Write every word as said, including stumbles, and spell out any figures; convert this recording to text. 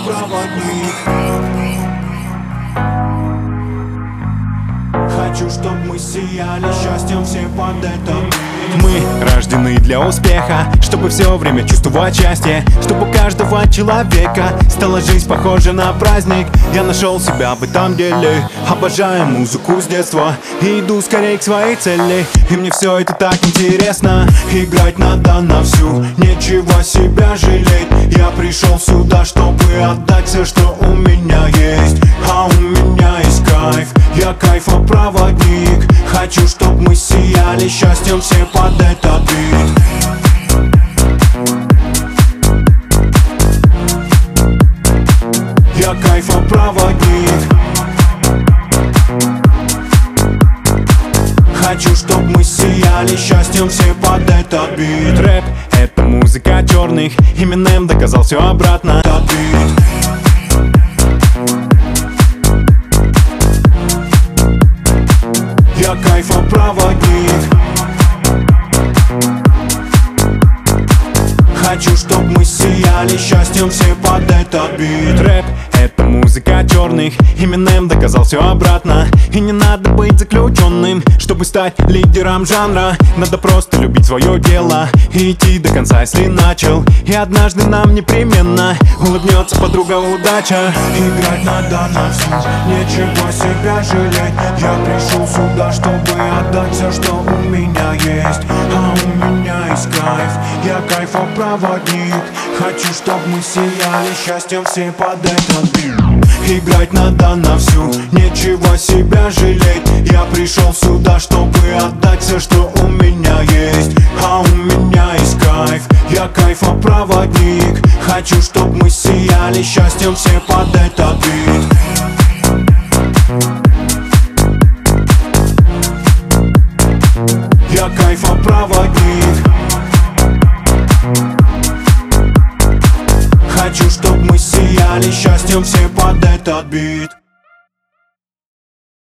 кайфопроводник. Хочу, чтоб мы сияли счастьем все под этот бит. Мы рождены для успеха, чтобы все время чувствовать счастье, чтобы у каждого человека стала жизнь похожа на праздник. Я нашел себя в этом деле, обожаю музыку с детства и иду скорее к своей цели. И мне все это так интересно, играть надо на всю, нечего себя жалеть. Я пришел сюда, чтобы отдать все, что у меня есть. А у меня есть кайф, я кайфопроводник. Хочу, чтоб мы сияли счастьем все под этот бит. Я кайфопроводник. Хочу, чтоб мы сияли счастьем все под этот бит. Рэп — это музыка черных, Eminem доказал все обратно. Этот бит. Я кайфопроводник. Хочу, чтоб мы сияли счастьем все под этот бит. Рэп — это музыка черных, Eminem доказал все обратно. И не надо быть заключенным, чтобы стать лидером жанра. Надо просто любить свое дело и идти до конца, если начал. И однажды нам непременно улыбнется подруга удача. Играть надо на всю, нечего себя жалеть. Я пришел сюда, чтобы отдать все, что у меня есть. А у меня есть кайф, я кайфопроводник. Хочу, чтоб мы сияли счастьем все под этот бит. Играть надо на всю, нечего себя жалеть. Я пришел сюда, чтобы отдать все, что у меня есть. А у меня есть кайф, я кайфопроводник. Хочу, чтоб мы сияли счастьем все под этот бит. Я кайфопроводник. Хочу, чтоб мы сияли счастьем все под этот бит.